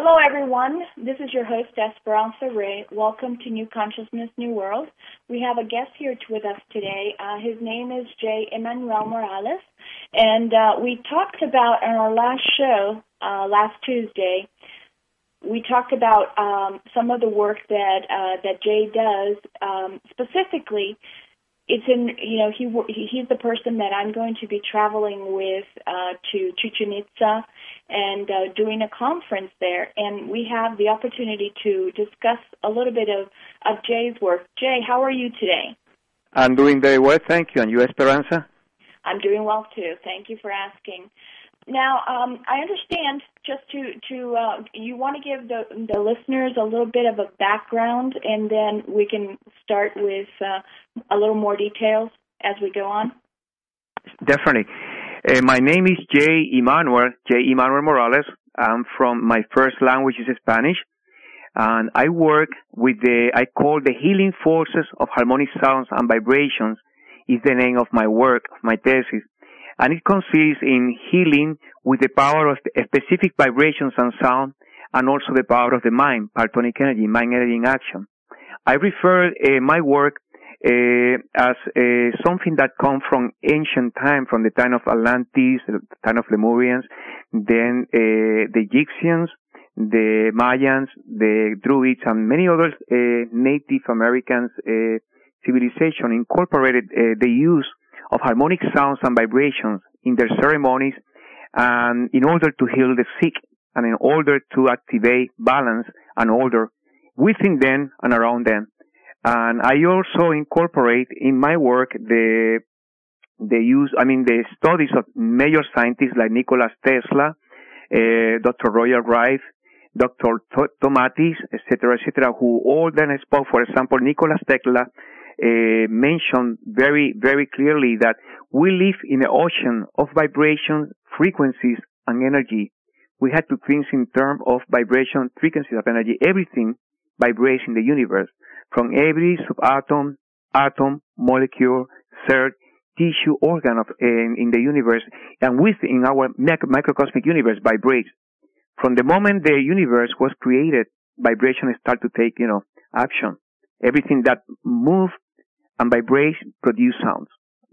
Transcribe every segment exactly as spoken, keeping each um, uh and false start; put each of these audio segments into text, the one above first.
Hello, everyone. This is your host, Esperanza Ray. Welcome to New Consciousness, New World. We have a guest here with us today. Uh, his name is J. Emmanuel Morales, and uh, we talked about on our last show, uh, last Tuesday, we talked about um, some of the work that uh, that Jay does. Um, specifically, it's in you know he he's the person that I'm going to be traveling with uh, to Chichen Itza and uh, doing a conference there, and we have the opportunity to discuss a little bit of, of Jay's work. Jay, how are you today? I'm doing very well, thank you. And you, Esperanza? I'm doing well too. Thank you for asking. Now, um, I understand just to, to uh, you want to give the, the listeners a little bit of a background, and then we can start with uh, a little more details as we go on. Definitely. Uh, my name is J. Emmanuel, J. Emmanuel Morales. I'm from, my first language is Spanish, and I work with the, I call the healing forces of harmonic sounds and vibrations is the name of my work, of my thesis. And it consists in healing with the power of the specific vibrations and sound, and also the power of the mind, partonic energy, mind energy in action. I refer uh, my work uh, as uh, something that comes from ancient time, from the time of Atlantis, the time of Lemurians, then uh, the Egyptians, the Mayans, the Druids, and many other uh, Native Americans uh, civilization incorporated uh, the use of harmonic sounds and vibrations in their ceremonies, and in order to heal the sick, and in order to activate balance and order within them and around them. And I also incorporate in my work the the use, I mean, the studies of major scientists like Nikola Tesla, uh, Doctor Royal Rife, Doctor Tomatis, et cetera, et cetera, who all then spoke. For example, Nikola Tesla Uh, mentioned very, very clearly that we live in an ocean of vibrations, frequencies, and energy. We had to think in terms of vibration, frequencies of energy. Everything vibrates in the universe, from every subatom, atom, molecule, cell, tissue, organ of in, in the universe, and within our mic- microcosmic universe vibrates. From the moment the universe was created, vibration start to take, you know, action. Everything that moves and vibrates produce sounds.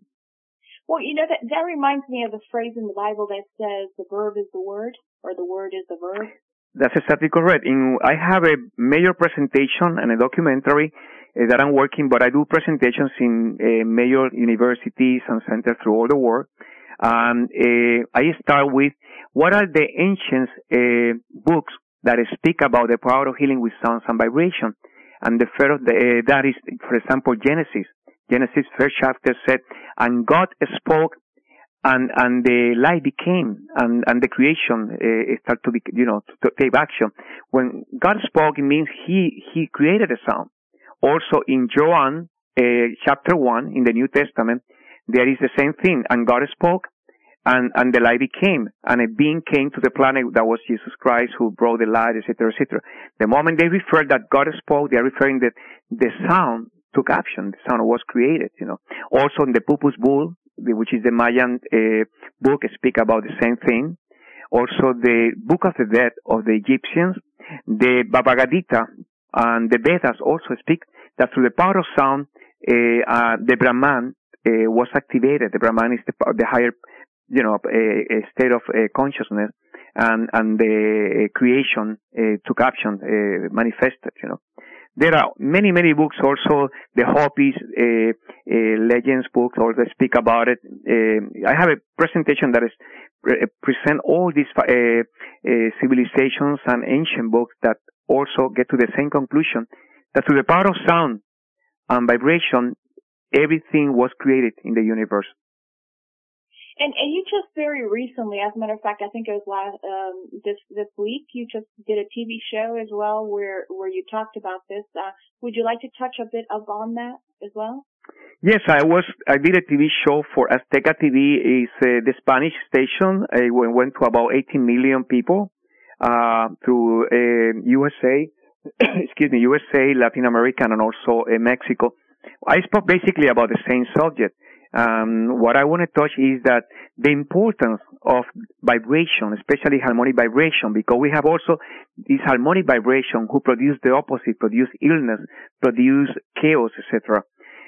Well, you know, that, that reminds me of the phrase in the Bible that says the verb is the word, or the word is the verb. That's exactly correct. In, I have a major presentation and a documentary uh, that I'm working, but I do presentations in uh, major universities and centers through all the world. And uh, I start with what are the ancient uh, books that speak about the power of healing with sounds and vibration. And the first, uh, that is, for example, Genesis. Genesis first chapter said, and God spoke, and and the light became, and and the creation uh, started to be, you know, to take action. When God spoke, it means He He created a sound. Also in John uh, chapter one in the New Testament, there is the same thing, and God spoke, and and the light became, and a being came to the planet that was Jesus Christ, who brought the light, et cetera, et cetera. The moment they refer that God spoke, they are referring that the sound took action. The sound was created, you know. Also in the Pupus Bull, which is the Mayan uh, book, speak about the same thing. Also the Book of the Dead of the Egyptians, the Bhagavad Gita and the Vedas also speak that through the power of sound, uh, uh, the Brahman uh, was activated. The Brahman is the, the higher, you know, a, a state of uh, consciousness, and and the uh, creation uh, took action, uh, manifested, you know. There are many, many books also, the Hopis, uh, uh, legends books also speak about it. Uh, I have a presentation that is uh, present all these uh, uh, civilizations and ancient books that also get to the same conclusion, that through the power of sound and vibration, everything was created in the universe. And, and you just very recently, as a matter of fact, I think it was last, um, this, this week, you just did a T V show as well where, where you talked about this. Uh, would you like to touch a bit upon that as well? Yes, I was, I did a T V show for Azteca T V. Is uh, the Spanish station. It went to about eighteen million people, uh, through, uh, U S A, excuse me, U S A, Latin America, and also uh, Mexico. I spoke basically about the same subject. Um, what I want to touch is that the importance of vibration, especially harmonic vibration, because we have also this harmonic vibration who produce the opposite, produce illness, produce chaos, et cetera.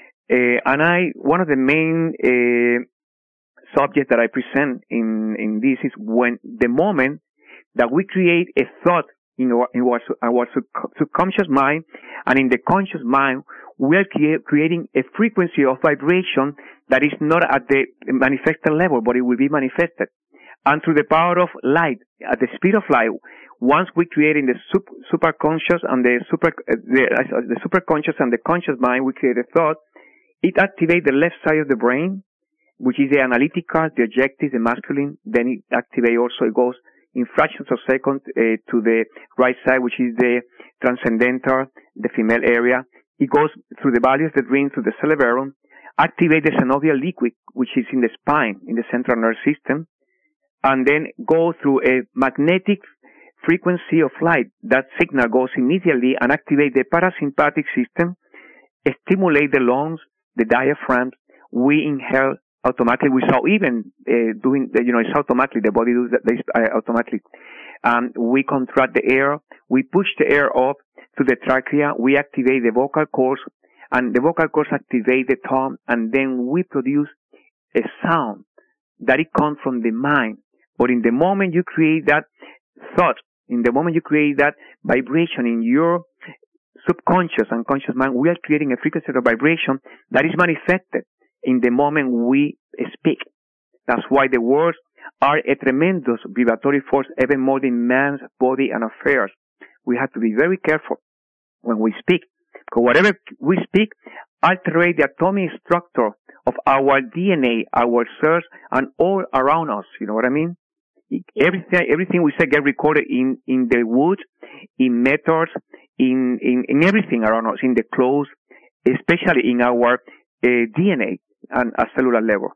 Uh, and I, one of the main uh, subjects that I present in in this is when the moment that we create a thought in our, in our, our subconscious mind, and in the conscious mind, we are crea- creating a frequency of vibration that is not at the manifested level, but it will be manifested. And through the power of light, at the speed of light, once we create in the super, superconscious and the super, uh, the, uh, the superconscious and the conscious mind, we create a thought, it activates the left side of the brain, which is the analytical, the objective, the masculine. Then it activates also, it goes in fractions of seconds uh, to the right side, which is the transcendental, the female area. It goes through the valley of the dream, through the cerebellum, activate the synovial liquid, which is in the spine, in the central nervous system, and then go through a magnetic frequency of light. That signal goes immediately and activate the parasympathetic system, stimulate the lungs, the diaphragm. We inhale automatically, without even uh, doing, the, you know, it's automatically, the body does that uh, automatically. Um, we contract the air, we push the air up to the trachea, we activate the vocal cords, and the vocal cords activate the tongue, and then we produce a sound that it comes from the mind. But in the moment you create that thought, in the moment you create that vibration in your subconscious and conscious mind, we are creating a frequency of vibration that is manifested in the moment we speak. That's why the words are a tremendous vibratory force, even more than man's body and affairs. We have to be very careful when we speak, because whatever we speak alters the atomic structure of our D N A, our cells, and all around us. You know what I mean? Everything, everything we say get recorded in, in the wood, in metals, in, in, in everything around us, in the clothes, especially in our uh, D N A and a cellular level.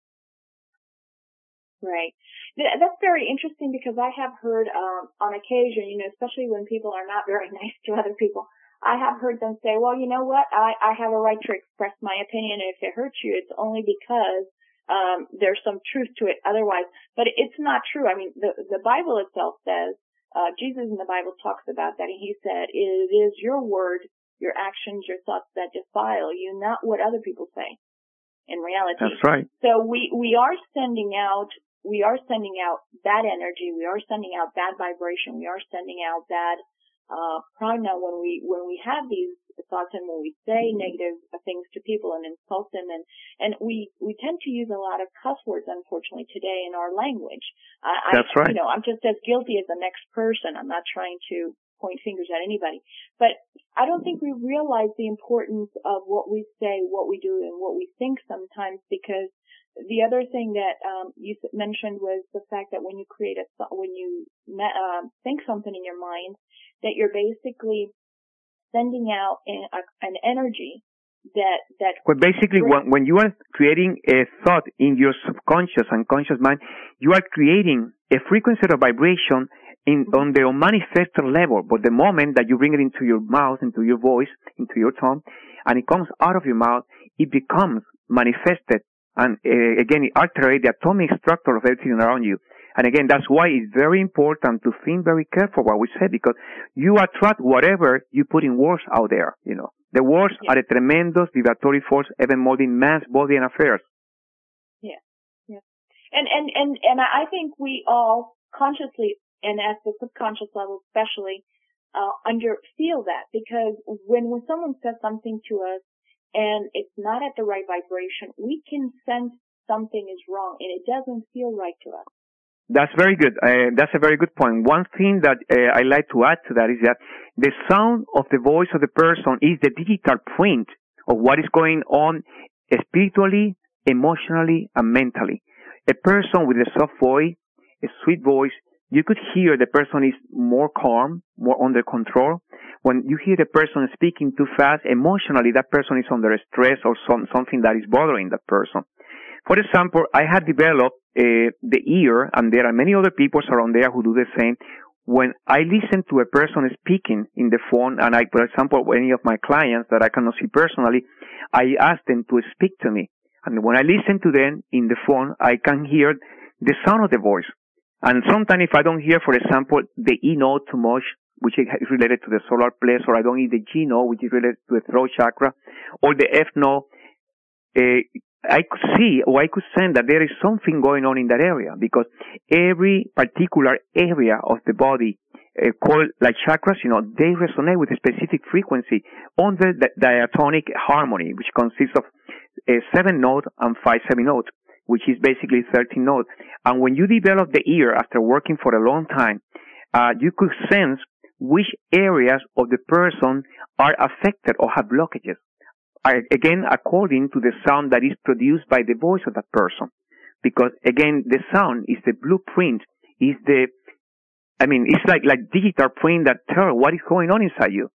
Right. That's very interesting, because I have heard um, on occasion, you know, especially when people are not very nice to other people, I have heard them say, well, you know what, I, I have a right to express my opinion, and if it hurts you, it's only because um, there's some truth to it otherwise. But it's not true. I mean, the, the Bible itself says, uh, Jesus in the Bible talks about that, and he said, it is your word, your actions, your thoughts that defile you, not what other people say in reality. That's right. So we, we are sending out We are sending out bad energy. We are sending out bad vibration. We are sending out bad uh, prana when we when we have these thoughts, and when we say negative things to people and insult them, and and we we tend to use a lot of cuss words, unfortunately, today in our language. Uh, That's I, right. You know, I'm just as guilty as the next person. I'm not trying to point fingers at anybody, but I don't think we realize the importance of what we say, what we do, and what we think sometimes, because the other thing that um, you mentioned was the fact that when you create a when you uh, think something in your mind, that you're basically sending out an, a, an energy that that. Well, basically, when when you are creating a thought in your subconscious and conscious mind, you are creating a frequency of vibration in mm-hmm. on the unmanifested level. But the moment that you bring it into your mouth, into your voice, into your tongue, and it comes out of your mouth, it becomes manifested. And uh, again, it alters the atomic structure of everything around you. And again, that's why it's very important to think very careful what we say, because you attract whatever you put in words out there. You know, the words yeah. are a tremendous vibratory force, even more than man's body and affairs. Yeah, yeah. And and and and I think we all consciously, and at the subconscious level especially, uh, under feel that, because when when someone says something to us, and it's not at the right vibration, we can sense something is wrong, and it doesn't feel right to us. That's very good. Uh, that's a very good point. One thing that uh, I like to add to that is that the sound of the voice of the person is the digital print of what is going on spiritually, emotionally, and mentally. A person with a soft voice, a sweet voice, you could hear the person is more calm, more under control. When you hear the person speaking too fast, emotionally that person is under stress or some, something that is bothering that person. For example, I had developed uh, the ear, and there are many other people around there who do the same. When I listen to a person speaking in the phone, and I, for example, any of my clients that I cannot see personally, I ask them to speak to me. And when I listen to them in the phone, I can hear the sound of the voice. And sometimes if I don't hear, for example, the E note too much, which is related to the solar plexus, or I don't hear the G note, which is related to the throat chakra, or the F note, uh, I could see or I could sense that there is something going on in that area, because every particular area of the body uh, called like chakras, you know, they resonate with a specific frequency under the diatonic harmony, which consists of a seven note and five seven notes, which is basically thirteen notes. And when you develop the ear after working for a long time, uh, you could sense which areas of the person are affected or have blockages. Again, according to the sound that is produced by the voice of that person. Because again, the sound is the blueprint, is the, I mean, it's like, like digital print that tells what is going on inside you.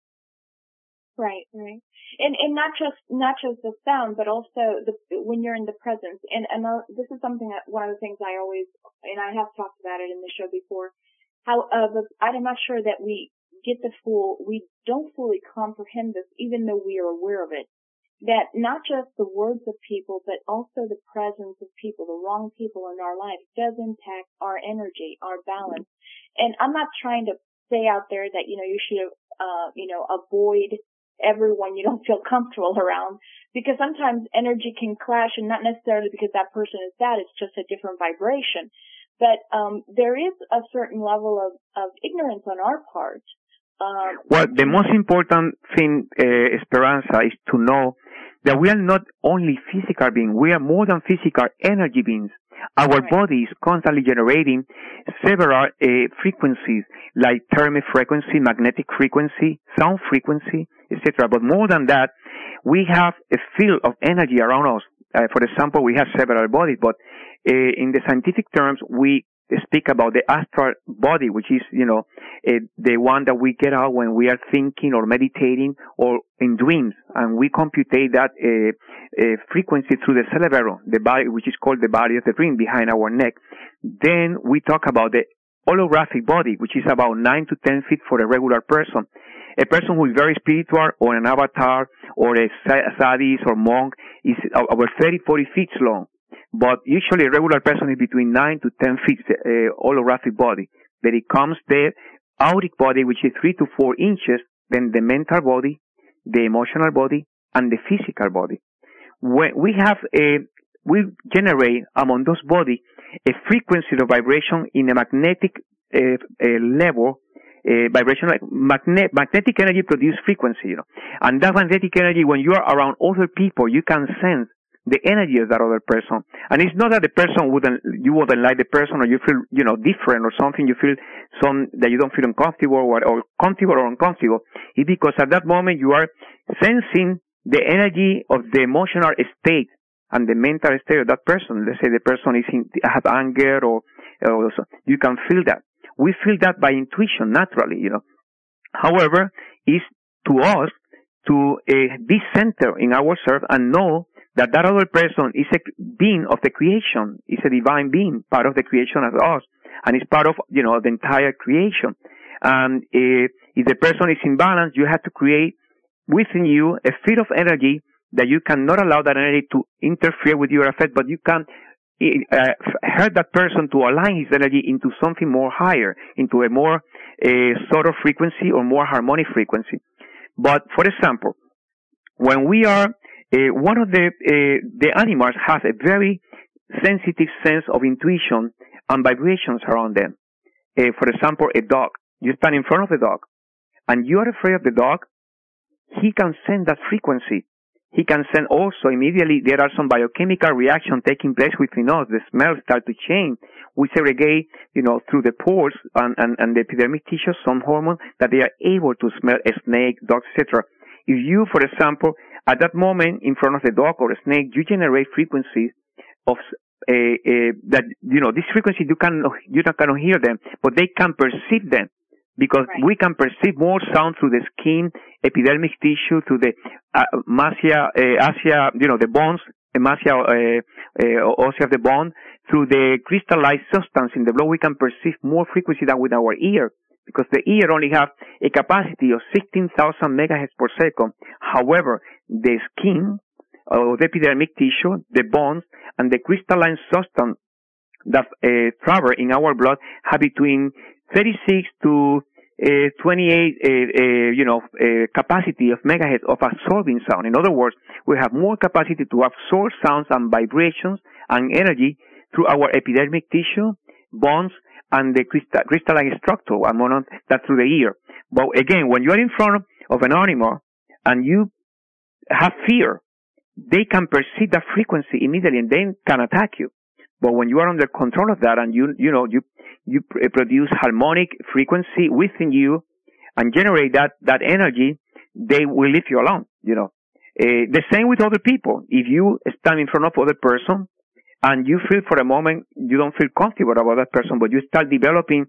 Right, right. And, and not just, not just the sound, but also the, when you're in the presence. And, and uh, this is something that, one of the things I always, and I have talked about it in the show before, how, uh, the, I'm not sure that we get the full, we don't fully comprehend this, even though we are aware of it. That not just the words of people, but also the presence of people, the wrong people in our life, does impact our energy, our balance. And I'm not trying to say out there that, you know, you should, uh, you know, avoid everyone you don't feel comfortable around, because sometimes energy can clash, and not necessarily because that person is bad, it's just a different vibration. But, um, there is a certain level of, of ignorance on our part. Um, well, the most important thing, uh, Esperanza, is to know that we are not only physical beings, we are more than physical energy beings. Our right. body is constantly generating several uh, frequencies, like thermic frequency, magnetic frequency, sound frequency, et cetera. But more than that, we have a field of energy around us. Uh, for example, we have several bodies, but uh, in the scientific terms, we speak about the astral body, which is, you know, uh, the one that we get out when we are thinking or meditating or in dreams, and we computate that uh, uh, frequency through the cerebellum, the body, which is called the body of the brain behind our neck. Then we talk about the holographic body, which is about nine to ten feet for a regular person. A person who is very spiritual, or an avatar, or a sadist or monk, is over thirty, forty feet long. But usually a regular person is between nine to ten feet, uh, holographic body. Then it comes the auric body, which is three to four inches, then the mental body, the emotional body, and the physical body. When we have a, we generate among those bodies a frequency of vibration in a magnetic uh, uh, level, uh, vibration, like magne- magnetic energy produces frequency, you know. And that magnetic energy, when you are around other people, you can sense the energy of that other person. And it's not that the person wouldn't, you wouldn't like the person, or you feel, you know, different or something, you feel some, that you don't feel uncomfortable or, or comfortable or uncomfortable. It's because at that moment you are sensing the energy of the emotional state and the mental state of that person. Let's say the person is in, have anger or, or so. You can feel that. We feel that by intuition, naturally, you know. However, it's to us to uh, be centered in ourselves and know that that other person is a being of the creation, is a divine being, part of the creation as us, and is part of, you know, the entire creation. And uh, if the person is in balance, you have to create within you a field of energy that you cannot allow that energy to interfere with your effect, but you can uh, help that person to align his energy into something more higher, into a more uh, sort of frequency or more harmonic frequency. But for example, when we are Uh, one of the uh, the animals has a very sensitive sense of intuition and vibrations around them. Uh, for example, a dog. You stand in front of a dog, and you are afraid of the dog. He can send that frequency. He can send also immediately. There are some biochemical reactions taking place within us. The smells start to change. We segregate, you know, through the pores and, and, and the epidermic tissue some hormones that they are able to smell a snake, dogs, et cetera. If you, for example, at that moment, in front of the dog or a snake, you generate frequencies of uh, uh, that, you know, this frequency you can you cannot hear them, but they can perceive them, because right. we can perceive more sound through the skin, epidermic tissue, through the uh, massia, uh, ossia, you know, the bones, the massia, uh, uh, ossia of the bone, through the crystallized substance in the blood. We can perceive more frequency than with our ear, because the ear only have a capacity of sixteen thousand megahertz per second. However, the skin of the epidermic tissue, the bones, and the crystalline substance that uh, travel in our blood have between thirty-six to uh, twenty-eight, uh, uh, you know, uh, capacity of megahertz of absorbing sound. In other words, we have more capacity to absorb sounds and vibrations and energy through our epidermic tissue, bones, and the crystal, crystalline structure, among that through the ear. But again, when you are in front of an animal and you have fear, they can perceive that frequency immediately and they can attack you. But when you are under control of that and you, you know, you, you produce harmonic frequency within you and generate that, that energy, they will leave you alone, you know. Uh, the same with other people. If you stand in front of other person and you feel for a moment you don't feel comfortable about that person, but you start developing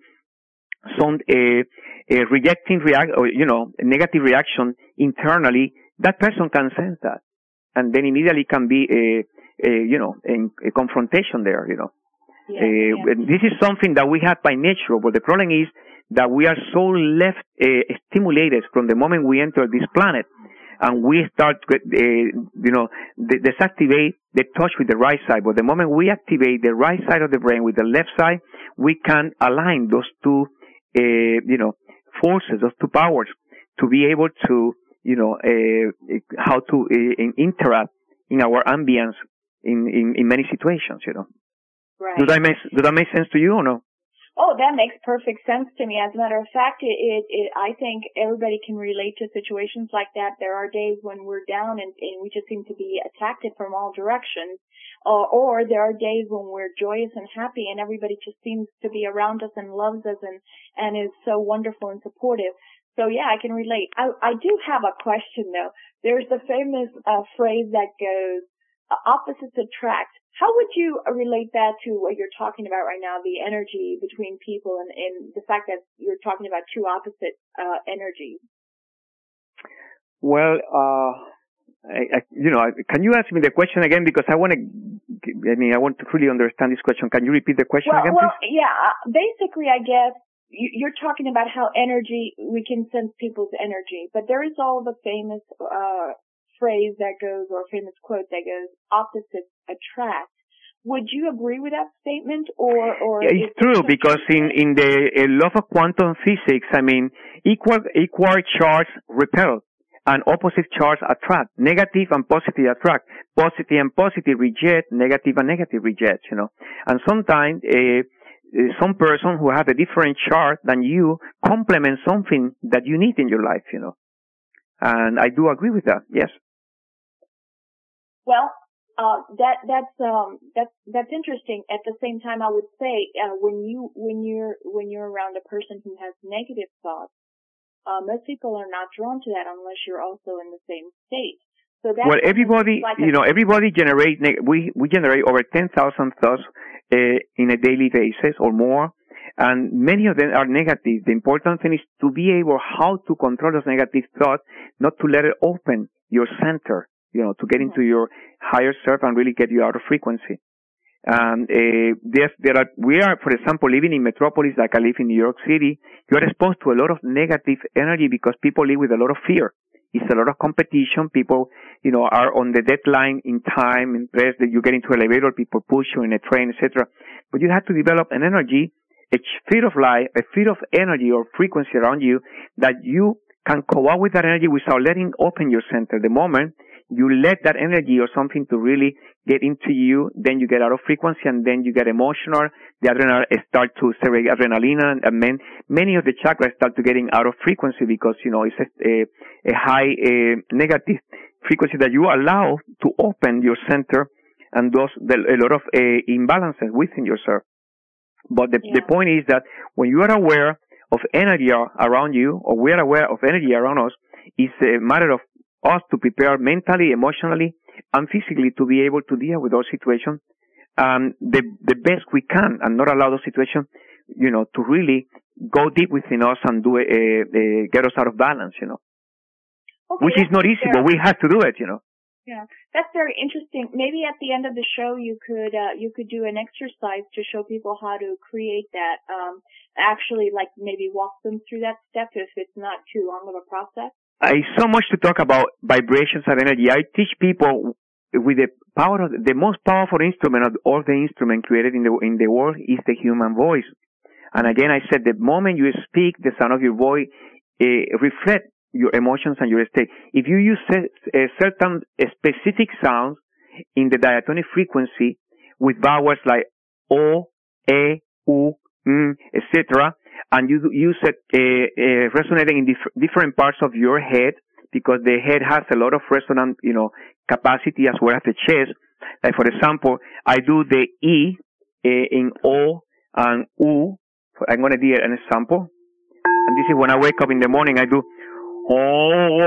some, uh, uh rejecting react, or, you know, a negative reaction internally, that person can sense that. And then immediately can be a, a you know, a, a confrontation there, you know. Yeah, uh, yeah. This is something that we have by nature, but the problem is that we are so left uh, stimulated from the moment we enter this planet, and we start, uh, you know, deactivate the touch with the right side. But the moment we activate the right side of the brain with the left side, we can align those two, uh, you know, forces, those two powers, to be able to, you know, uh, how to uh, interact in our ambience in, in, in many situations, you know. Right. Does that make, does that make sense to you or no? Oh, that makes perfect sense to me. As a matter of fact, it, it, it I think everybody can relate to situations like that. There are days when we're down and, and we just seem to be attacked from all directions. Uh, or there are days when we're joyous and happy and everybody just seems to be around us and loves us and, and is so wonderful and supportive. So yeah, I can relate. I, I do have a question though. There's the famous uh, phrase that goes, uh, opposites attract. How would you relate that to what you're talking about right now, the energy between people and, and the fact that you're talking about two opposite uh, energies? Well, uh, I, I, you know, can you ask me the question again? Because I want to, I mean, I want to really understand this question. Can you repeat the question well, again, well, please? yeah. Basically, I guess you're talking about how energy, we can sense people's energy, but there is all the famous uh phrase that goes, or famous quote that goes, opposites attract. Would you agree with that statement, or or? Yeah, it's true, because in in the uh, law of quantum physics, I mean, equal equal charge repel, and opposite charge attract. Negative and positive attract. Positive and positive reject. Negative and negative reject. You know, and sometimes uh, some person who has a different chart than you complement something that you need in your life. You know, and I do agree with that. Yes. Well, uh, that, that's, um, that's, that's interesting. At the same time, I would say, uh, when you, when you're, when you're around a person who has negative thoughts, uh, most people are not drawn to that unless you're also in the same state. So that's well, everybody, like you know, everybody generate, we, we generate over ten thousand thoughts, uh, in a daily basis or more. And many of them are negative. The important thing is to be able how to control those negative thoughts, not to let it open your center, you know, to get into your higher self and really get you out of frequency. And uh, there, there are, we are, for example, living in metropolis like I live in New York City. You are exposed to a lot of negative energy because people live with a lot of fear. It's a lot of competition. People, you know, are on the deadline in time, in place that you get into an elevator, people push you in a train, et cetera. But you have to develop an energy, a field of light, a field of energy or frequency around you that you can go out with that energy without letting open your center. The moment you let that energy or something to really get into you, then you get out of frequency and then you get emotional. The adrenaline start to segregate adrenaline and, and men, many of the chakras start to getting out of frequency because, you know, it's a, a, a high a negative frequency that you allow to open your center and those, the, a lot of uh, imbalances within yourself. But the, yeah. the point is that when you are aware of energy around you, or we are aware of energy around us, it's a matter of us to prepare mentally, emotionally, and physically to be able to deal with those situations um, the the best we can, and not allow those situations, you know, to really go deep within us and do a, a, get us out of balance, you know. Okay, which is not easy, fair. but we have to do it, you know. Yeah, that's very interesting. Maybe at the end of the show, you could uh, you could do an exercise to show people how to create that. Um, actually, like maybe walk them through that step if it's not too long of a process. I so much to talk about vibrations and energy. I teach people with the power of the most powerful instrument of all the instruments created in the in the world is the human voice. And again, I said the moment you speak, the sound of your voice uh, reflects your emotions and your state. If you use a certain specific sounds in the diatonic frequency with vowels like o, e, u, mm, et cetera, and you use it uh, uh, resonating in dif- different parts of your head, because the head has a lot of resonant, you know, capacity as well as the chest. Like for example, I do the e uh, in o and u. I'm going to do an example. And this is when I wake up in the morning, I do oh.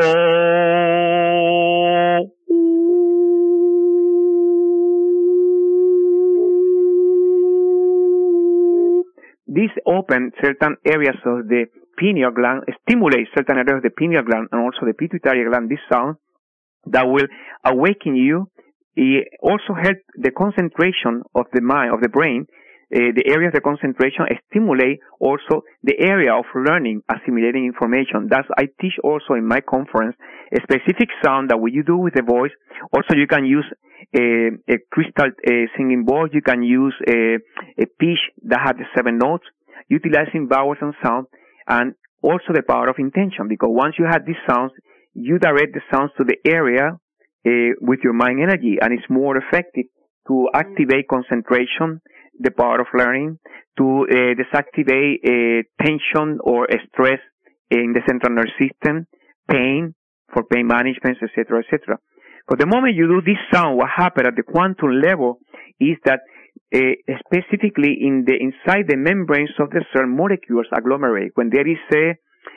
This opens certain areas of the pineal gland, stimulates certain areas of the pineal gland and also the pituitary gland, this sound that will awaken you. It also helps the concentration of the mind, of the brain. Uh, the area of the concentration stimulate also the area of learning, assimilating information. That's, I teach also in my conference, a specific sound that when you do with the voice, also you can use a, a crystal uh, singing voice, you can use a, a pitch that has the seven notes, utilizing vowels and sound, and also the power of intention, because once you have these sounds, you direct the sounds to the area uh, with your mind energy, and it's more effective to activate concentration, the power of learning, to uh, deactivate uh, tension or stress in the central nervous system, pain, for pain management, et cetera, et cetera. But the moment you do this sound, what happens at the quantum level is that uh, specifically in the inside the membranes of the cell, molecules agglomerate. When there is a,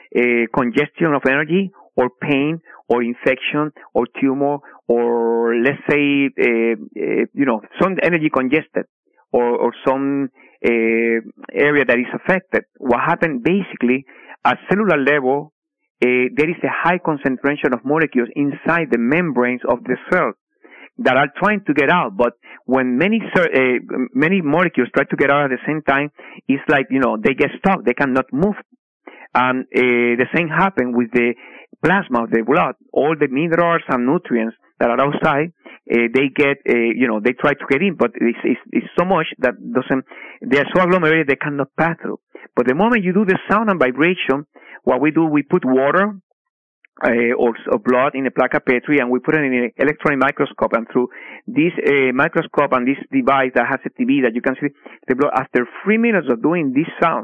a congestion of energy or pain or infection or tumor or let's say, uh, uh, you know, some energy congested, or, or some uh, area that is affected, what happens basically at cellular level, uh, there is a high concentration of molecules inside the membranes of the cell that are trying to get out. But when many uh, many molecules try to get out at the same time, it's like, you know, they get stuck, they cannot move. And uh, the same happens with the plasma of the blood. All the minerals and nutrients that are outside, uh, they get, uh, you know, they try to get in, but it's, it's, it's so much that doesn't, they are so agglomerated they cannot pass through. But the moment you do the sound and vibration, what we do, we put water uh, or, or blood in a plaque of Petri, and we put it in an electron microscope, and through this uh, microscope and this device that has a T V that you can see the blood, after three minutes of doing this sound,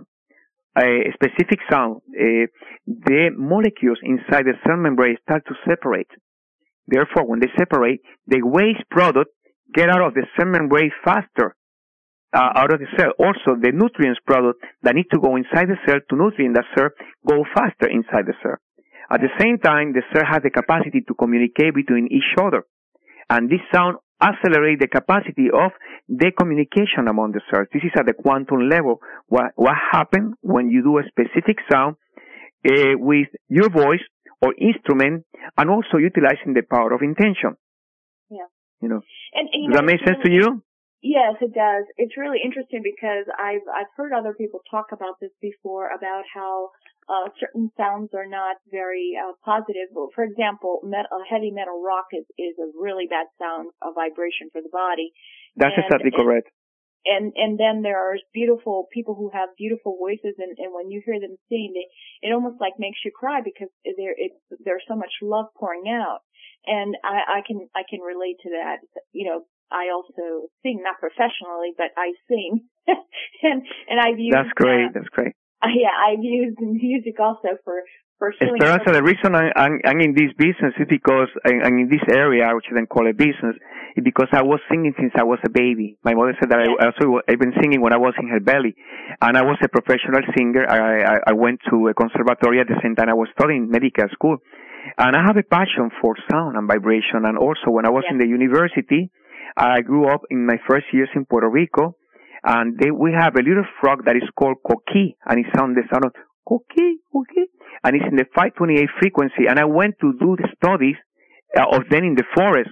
a specific sound, uh, the molecules inside the cell membrane start to separate. Therefore, when they separate, the waste product get out of the cell membrane faster, uh, out of the cell. Also, the nutrients product that need to go inside the cell to nutrient the cell go faster inside the cell. At the same time, the cell has the capacity to communicate between each other. And this sound accelerates the capacity of the communication among the cells. This is at the quantum level. What, what happens when you do a specific sound uh, with your voice or instrument, and also utilizing the power of intention. Yeah. You know. And, and, you does know, that make sense really, to you? Yes, it does. It's really interesting because I've I've heard other people talk about this before, about how uh, certain sounds are not very uh, positive. For example, metal, heavy metal rock is is a really bad sound, a vibration for the body. That's and, exactly and, correct. And and then there are beautiful people who have beautiful voices, and, and when you hear them sing, they, it almost like makes you cry because there it's there's so much love pouring out. And I, I can I can relate to that. You know, I also sing, not professionally, but I sing, and and I've used. That's great. Uh, that's great. Uh, yeah, I've used music also for. For Esperanza, the reason I, I'm, I'm in this business is because I'm in this area, which I then call a business, is because I was singing since I was a baby. My mother said that yeah. I also I've been singing when I was in her belly, and I was a professional singer. I, I, I went to a conservatory at the same time I was studying medical school, and I have a passion for sound and vibration. And also, when I was yeah. in the university, I grew up in my first years in Puerto Rico, and they, we have a little frog that is called coqui, and it sounds the sound of coqui, coqui. And it's in the five twenty-eight frequency. And I went to do the studies uh, of them in the forest.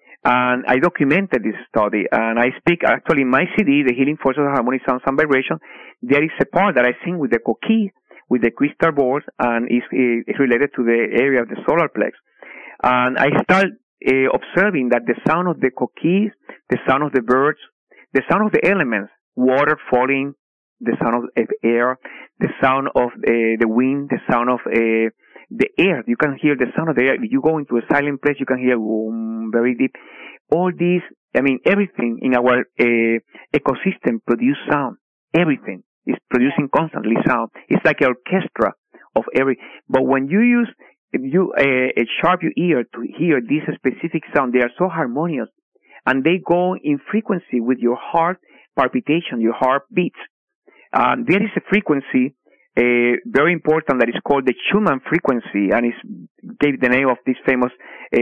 And I documented this study. And I speak actually in my C D, The Healing Forces of Harmony, Sounds and Vibration. There is a part that I sing with the coqui, with the crystal balls, and it's, it's related to the area of the solar plex. And I start uh, observing that the sound of the coquilles, the sound of the birds, the sound of the elements, water falling, the sound of air, the sound of uh, the wind, the sound of uh, the air. You can hear the sound of the air. If you go into a silent place, you can hear um, very deep. All these, I mean, everything in our uh, ecosystem produce sound. Everything is producing constantly sound. It's like an orchestra of every. But when you use, if you uh, sharp your ear to hear this specific sound, they are so harmonious, and they go in frequency with your heart palpitation, your heart beats. Uh, there is a frequency, uh, very important, that is called the Schumann frequency, and it gave the name of this famous uh,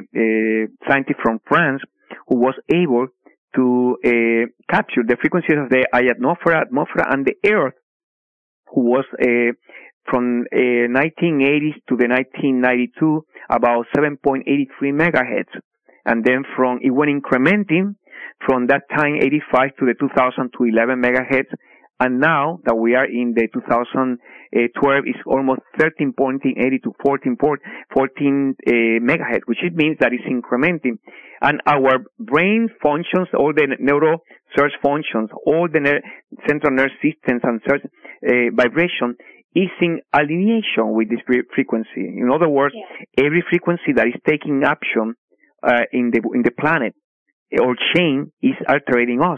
uh, scientist from France who was able to uh, capture the frequencies of the ionosphere, atmosphere, and the Earth, who was uh, from uh, nineteen eighties to the nineteen ninety-two about seven point eight three megahertz, and then from it went incrementing from that time eighty-five to the two thousand to eleven megahertz. And now that we are in the two thousand twelve, it's almost thirteen point eight to fourteen, fourteen uh, megahertz, which it means that it's incrementing. And our brain functions, all the neuro search functions, all the ner- central nerve systems and search uh, vibration is in alineation with this frequency. In other words, yeah. every frequency that is taking action uh, in the in the planet or chain is altering us.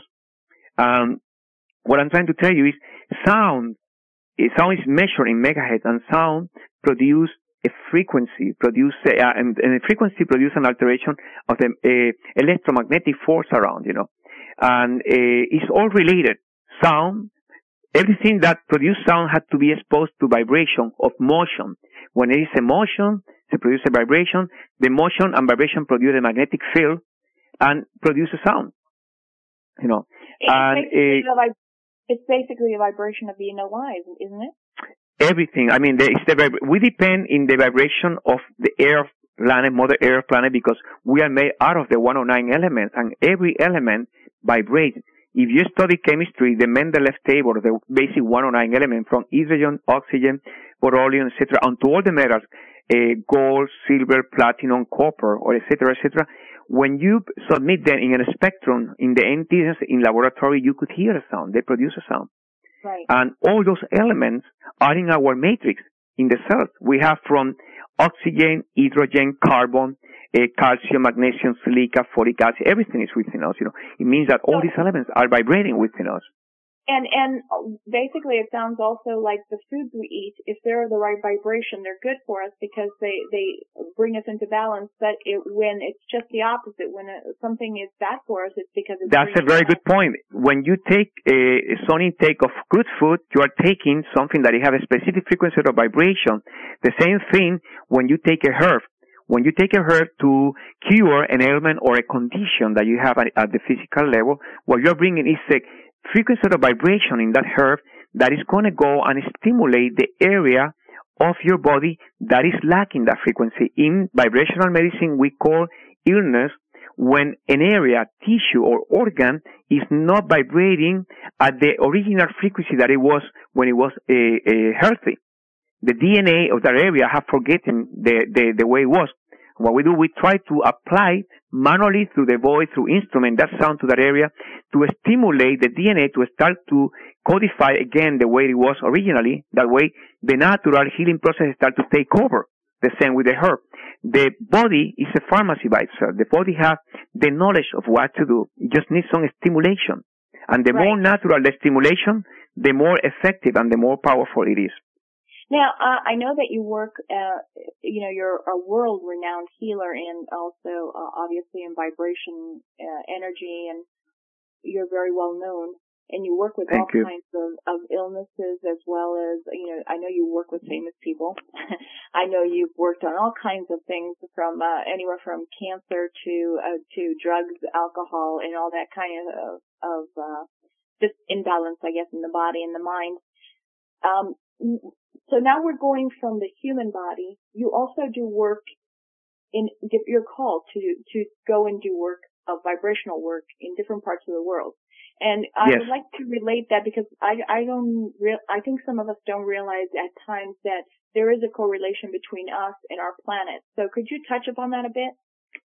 Um, What I'm trying to tell you is sound, sound is measured in megahertz, and sound produce a frequency, produce, uh, and, and a frequency produce an alteration of the uh, electromagnetic force around, you know. And uh, it's all related. Sound, everything that produces sound had to be exposed to vibration of motion. When it is a motion, it produces a vibration. The motion and vibration produce a magnetic field and produce a sound, you know. It's and uh, It's basically a vibration of being alive, isn't it? Everything. I mean, it's the, we depend in the vibration of the air planet, Mother Earth planet, because we are made out of the one hundred nine elements, and every element vibrates. If you study chemistry, the Mendeleev table, the basic one hundred nine elements, from hydrogen, oxygen, beryllium, et cetera, onto all the metals, uh, gold, silver, platinum, copper, or et cetera, et cetera. When you submit them in a spectrum in the N T S in laboratory, you could hear a sound. They produce a sound. Right. And all those elements are in our matrix in the cells. We have from oxygen, hydrogen, carbon, uh, calcium, magnesium, silica, folic acid. Everything is within us. You know, it means that all so, these elements are vibrating within us. And and basically, it sounds also like the foods we eat, if they're the right vibration, they're good for us because they they bring us into balance. But it, when it's just the opposite, when it, something is bad for us, it's because it's that's a very good point. When you take a some intake of good food, you are taking something that has a specific frequency of vibration. The same thing when you take a herb. When you take a herb to cure an ailment or a condition that you have at, at the physical level, what you're bringing is a frequency of vibration in that herb that is going to go and stimulate the area of your body that is lacking that frequency. In vibrational medicine, we call illness when an area, tissue, or organ is not vibrating at the original frequency that it was when it was uh, uh, healthy. The D N A of that area have forgotten the, the, the way it was. What we do, we try to apply manually through the voice, through instrument, that sound to that area to stimulate the D N A to start to codify again the way it was originally. That way, the natural healing process start to take over. The same with the herb. The body is a pharmacy by itself. The body has the knowledge of what to do. It just needs some stimulation. And the right. more natural the stimulation, the more effective and the more powerful it is. Now, uh, I know that you work, uh, you know, you're a world-renowned healer and also, uh, obviously in vibration, uh, energy, and you're very well known. And you work with Thank all you. kinds of, of illnesses as well as, you know, I know you work with famous people. I know you've worked on all kinds of things from, uh, anywhere from cancer to, uh, to drugs, alcohol, and all that kind of, of, uh, just imbalance, I guess, in the body and the mind. Um, So now we're going from the human body. You also do work in, you're called to, to go and do work of vibrational work in different parts of the world. And I yes. would like to relate that because I, I don't real, I think some of us don't realize at times that there is a correlation between us and our planet. So could you touch upon that a bit?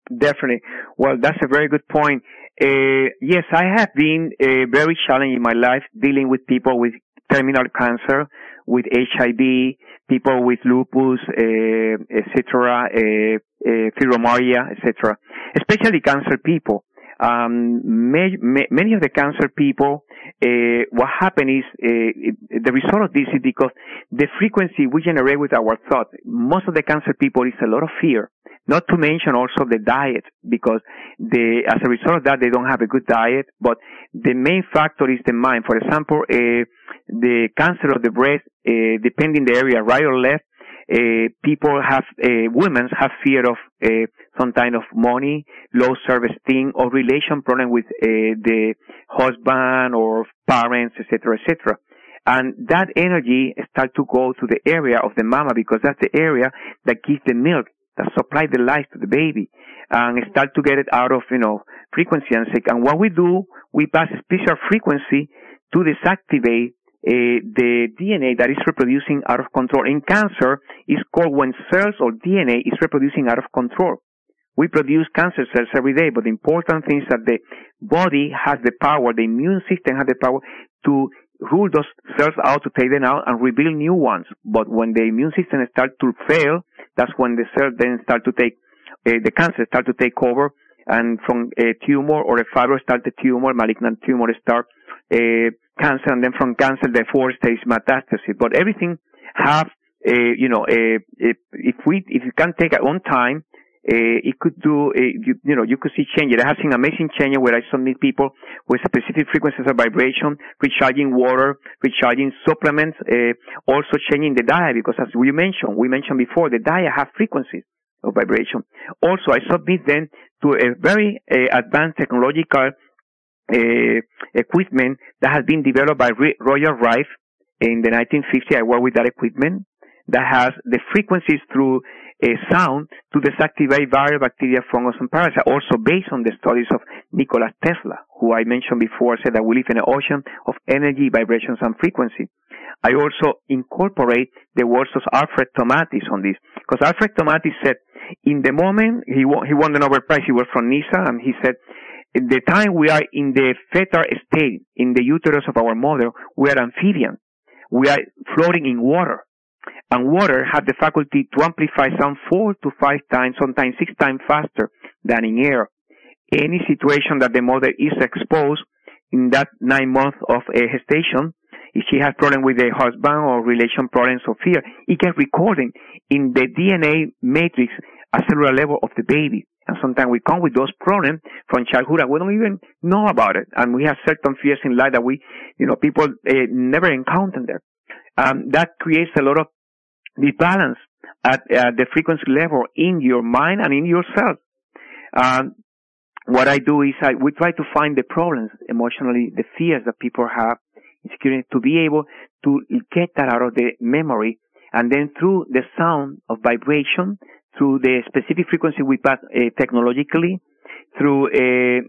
Definitely. Well, that's a very good point. Uh, yes, I have been uh, very challenged in my life dealing with people with terminal cancer, with H I V, people with lupus, uh, et cetera, uh, uh, fibromyalgia, et cetera. Especially cancer people. Um, may, may, many of the cancer people, uh, what happens is uh, the result of this is because the frequency we generate with our thought. Most of the cancer people is a lot of fear. Not to mention also the diet, because the, as a result of that, they don't have a good diet. But the main factor is the mind. For example, uh, the cancer of the breast, uh, depending the area, right or left, uh, people have, uh, women have fear of uh, some kind of money, low self-esteem, or relation problem with uh, the husband or parents, et cetera, et cetera. And that energy start to go to the area of the mama, because that's the area that gives the milk, that supply the life to the baby, and start to get it out of, you know, frequency and sick. And what we do, we pass a special frequency to deactivate uh, the D N A that is reproducing out of control. In cancer, it's called when cells or D N A is reproducing out of control. We produce cancer cells every day, but the important thing is that the body has the power, the immune system has the power to rule those cells out, to take them out and rebuild new ones. But when the immune system starts to fail, that's when the cells then start to take, uh, the cancer start to take over, and from a tumor or a fibro start the tumor, malignant tumor start uh, cancer, and then from cancer the fourth stage metastasis. But everything have, uh, you know, uh, if, if we, if you can take it on time, Uh, it could do, uh, you, you know, you could see changes. I have seen amazing changes where I submit people with specific frequencies of vibration, recharging water, recharging supplements, uh, also changing the diet, because as we mentioned, we mentioned before, the diet have frequencies of vibration. Also, I submit them to a very uh, advanced technological uh, equipment that has been developed by Royal Rife in the nineteen fifties. I work with that equipment that has the frequencies through a sound to deactivate viral, bacteria, fungus, and parasites. Also based on the studies of Nikola Tesla, who I mentioned before, said that we live in an ocean of energy, vibrations, and frequency. I also incorporate the words of Alfred Tomatis on this, because Alfred Tomatis said, in the moment, he won, he won the Nobel Prize, he was from NISA, and he said, in the time we are in the fetal state, in the uterus of our mother, we are amphibians. We are floating in water. And water has the faculty to amplify sound four to five times, sometimes six times faster than in air. Any situation that the mother is exposed in that nine months of a gestation, if she has problem with the husband or relation problems or fear, it gets recorded in the D N A matrix at cellular level of the baby. And sometimes we come with those problems from childhood and we don't even know about it. And we have certain fears in life that we, you know, people uh, never encounter them. Um, that creates a lot of imbalance at uh, the frequency level in your mind and in yourself. Um, what I do is I, we try to find the problems emotionally, the fears that people have, insecurity, to be able to get that out of the memory, and then through the sound of vibration, through the specific frequency we pass uh, technologically, through uh,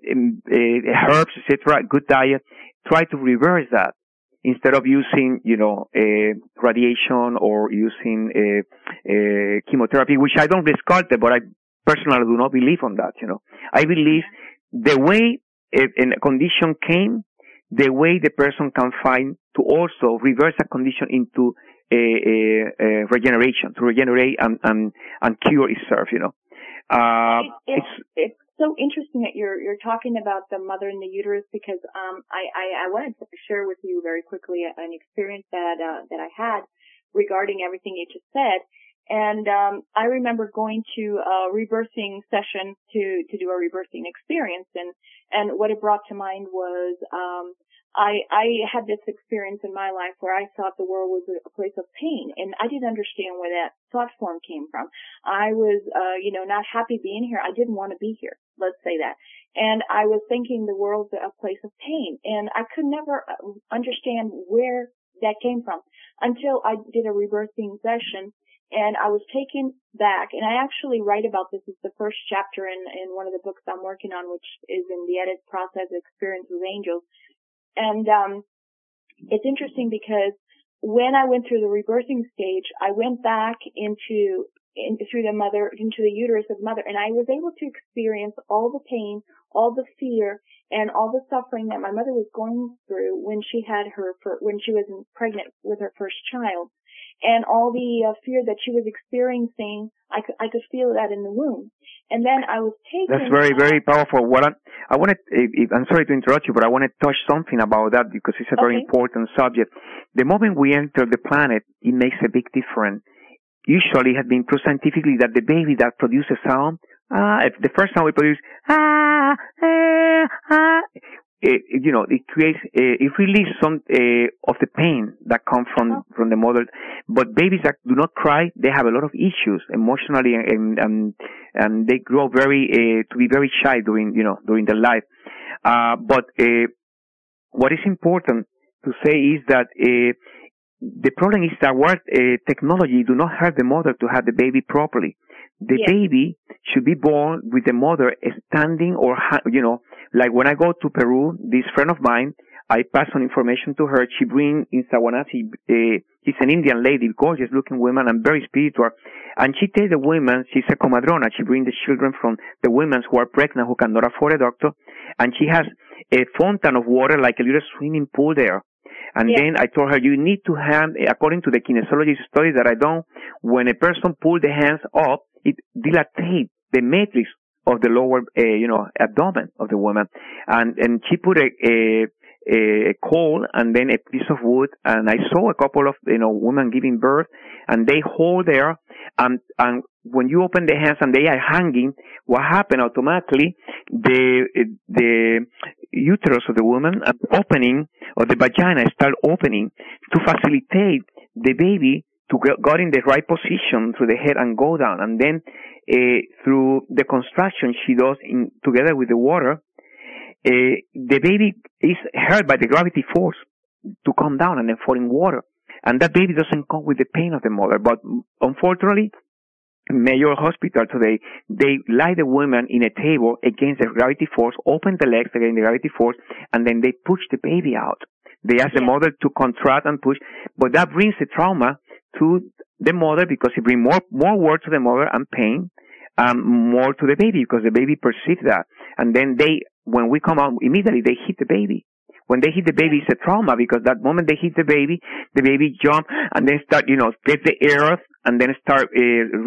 uh, herbs, et cetera, good diet, try to reverse that. Instead of using, you know, uh, radiation or using uh, uh, chemotherapy, which I don't discard it, but I personally do not believe on that, you know. I believe the way a, a condition came, the way the person can find to also reverse a condition into a, a, a regeneration, to regenerate and, and, and cure itself, you know. Uh, it, it's, it's so interesting that you're you're talking about the mother in the uterus, because um I, I, I wanted to share with you very quickly an experience that uh, that I had regarding everything you just said. And um I remember going to a rebirthing session to to do a rebirthing experience, and and what it brought to mind was um I, I had this experience in my life where I thought the world was a place of pain, and I didn't understand where that thought form came from. I was, uh, you know, not happy being here. I didn't want to be here. Let's say that. And I was thinking the world's a place of pain, and I could never understand where that came from until I did a rebirthing session, and I was taken back. And I actually write about this. It's the first chapter in, in one of the books I'm working on, which is in the edit process, Experience with Angels. And um it's interesting because when I went through the rebirthing stage, I went back into in, through the mother, into the uterus of the mother. And I was able to experience all the pain, all the fear, and all the suffering that my mother was going through when she had her, when she was pregnant with her first child. And all the uh, fear that she was experiencing, I could, I could feel that in the womb. And then I was taken. That's very, very powerful. What I, I want to, I'm sorry to interrupt you, but I want to touch something about that because it's a very Okay. important subject. The moment we enter the planet, it makes a big difference. Usually it has been proved scientifically that the baby that produces sound, ah, if the first sound we produce, ah, ah, ah, it, you know, it creates, uh, it releases some uh, of the pain that comes from Uh-huh. from the mother. But babies that do not cry, they have a lot of issues emotionally, and and and they grow very uh, to be very shy during you know during their life. Uh, but uh, what is important to say is that uh, the problem is that our uh, technology do not help the mother to have the baby properly. The Yes. baby should be born with the mother standing or, ha- you know, like when I go to Peru, this friend of mine, I pass on information to her. She brings in Sawanasi, uh, she's an Indian lady, gorgeous looking woman and very spiritual. And she takes the women, she's a comadrona. She brings the children from the women who are pregnant who cannot afford a doctor. And she has a fountain of water, like a little swimming pool there. And Yeah. then I told her, you need to have, according to the kinesiology study that I done, when a person pulls the hands up, it dilates the matrix of the lower, uh, you know, abdomen of the woman. And, and she put a, a, a coal and then a piece of wood. And I saw a couple of, you know, women giving birth and they hold there. And, and when you open the hands and they are hanging, what happened automatically, the, the uterus of the woman, uh, opening, or the vagina start opening to facilitate the baby to get, got in the right position through the head and go down. And then, uh, through the construction she does in, together with the water, uh, the baby is held by the gravity force to come down and then fall in water. And that baby doesn't come with the pain of the mother. But unfortunately, Mayo Hospital today, they lie the woman in a table against the gravity force, open the legs against the gravity force, and then they push the baby out. They ask Yeah. the mother to contract and push, but that brings the trauma to the mother because it brings more, more work to the mother and pain, um, more to the baby because the baby perceives that. And then they, when we come out, immediately they hit the baby. When they hit the baby, it's a trauma because that moment they hit the baby, the baby jump and then start, you know, get the earth and then start, uh,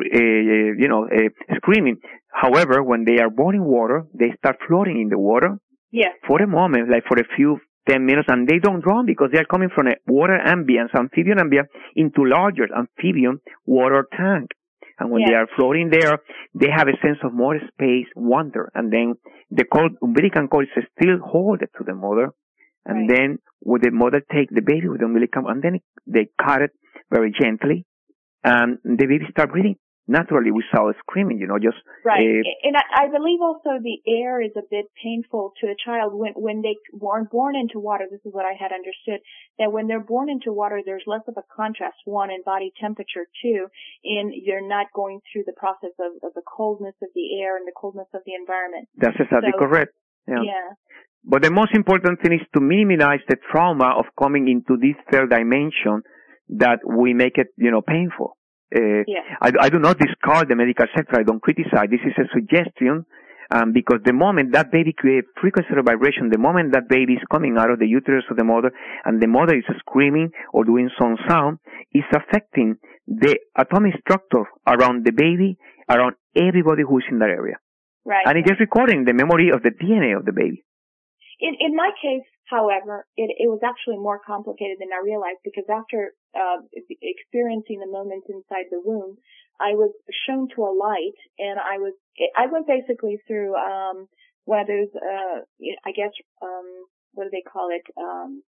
uh, you know, uh, screaming. However, when they are born in water, they start floating in the water. Yeah. For a moment, like for a few ten minutes, and they don't drown because they are coming from a water ambience, amphibian ambience, into larger amphibian water tank. And when Yeah. they are floating there, they have a sense of more space, wonder, and then the cord, umbilical cord is still holded to the mother. And Right. then would the mother take the baby with the umbilical, and then they cut it very gently, and the baby start breathing naturally without screaming, you know, just Right. uh, And I, I believe also the air is a bit painful to a child when, when they are born into water. This is what I had understood, that when they're born into water, there's less of a contrast, one, in body temperature, two, in you're not going through the process of, of the coldness of the air and the coldness of the environment. that's exactly So, correct. Yeah. Yeah. But the most important thing is to minimize the trauma of coming into this third dimension that we make it, you know, painful. Uh, Yeah. I, I do not discard the medical sector. I don't criticize. This is a suggestion, um, because the moment that baby creates frequency of vibration, the moment that baby is coming out of the uterus of the mother and the mother is screaming or doing some sound, is affecting the atomic structure around the baby, around everybody who is in that area. Right. And it is recording the memory of the D N A of the baby. In, in my case, however, it, it was actually more complicated than I realized because after uh, experiencing the moments inside the womb, I was shown to a light, and I was I went basically through um, one of those uh, I guess um, what do they call it? Um,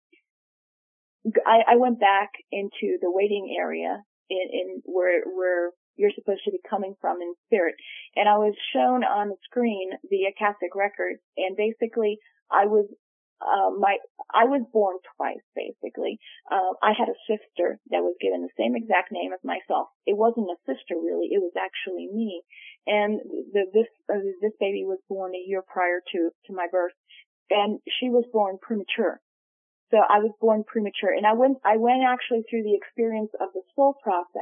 I, I went back into the waiting area in, in where where you're supposed to be coming from in spirit, and I was shown on the screen the Akashic records, and basically. I was, uh, my, I was born twice, basically. Uh, I had a sister that was given the same exact name as myself. It wasn't a sister, really. It was actually me. And the, this, uh, this baby was born a year prior to, to my birth. And she was born premature. So I was born premature. And I went, I went actually through the experience of the soul process